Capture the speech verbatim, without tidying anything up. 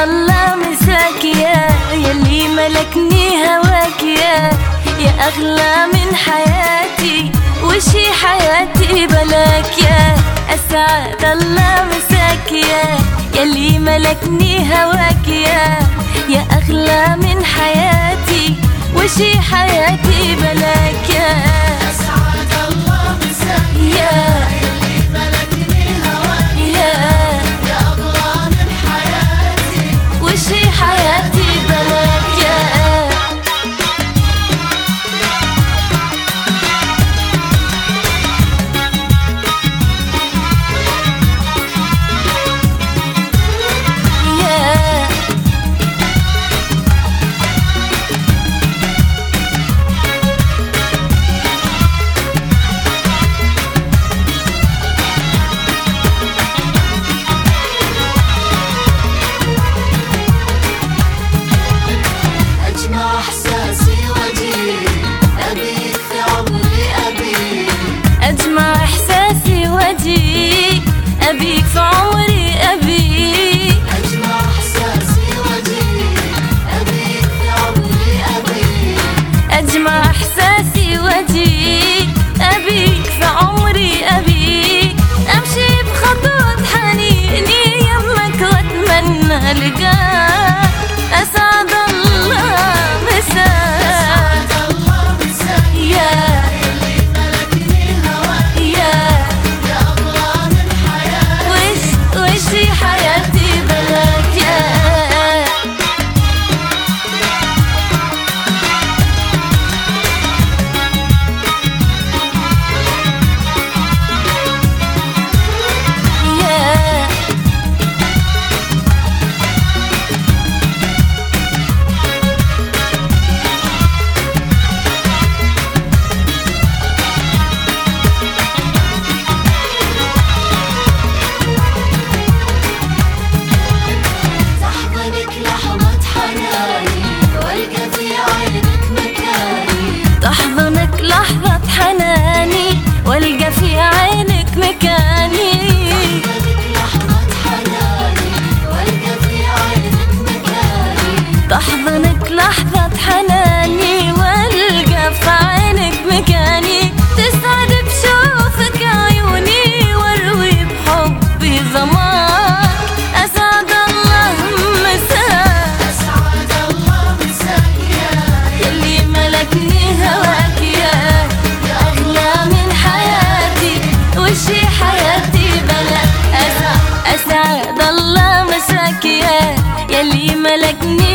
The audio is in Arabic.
الله مساك يا يلي ملكني هواك يا يا أغلى من حياتي وشي حياتي بلاك يا أسعد الله مساك يا يلي ملكني هواك يا يا أغلى من حياتي وشي حياتي بلاك يا أسعد الله مساك يا يلي ملكني هواك يا يا أغلى من حياتي وشي حياتي بلاك يا أجمع إحساسي وأجيك أبيك في عمري أبيك أجمع إحساسي وأجيك أبيك في عمري أبيك أجمع إحساسي وأجيك أبيك في عمري أبيك أمشي بخطوة حنيني يمك وأتمنى لقاك أسعد الله مساك أسعد الله مساك يا يلي ملكني هواك يا يا أغلى من حياتي وش وشي حياتي بلاك يا يا تحضنك لحظة حناني والقى في عينك مكاني تحضنك لحظة حناني والقى في عينك مكاني تحضنك لحظة حناني والقى في عينك مكاني تحضنك لحظة حناني والقى في عينك مكاني تسعد بشوفك عيوني واروي بحبي ظماك أسعد الله مساك أسعد الله مساك يا يلي ملكني هواك يا يا أغلى من حياتي وشي حياتي بلا أسعد, أسعد الله مساك يا يلي ملكني